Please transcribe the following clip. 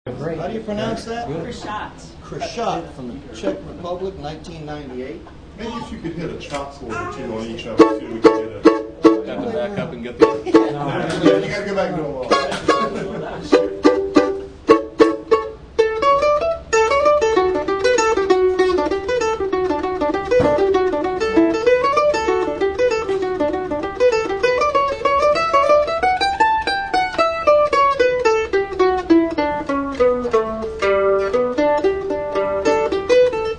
Great. How do you pronounce that? Krashat. Krashat from the Czech Republic, 1998. Maybe if you could hit a chop sword or two on each of us, too, we could get a... Have to back up and get the... You got to go back and do a wall.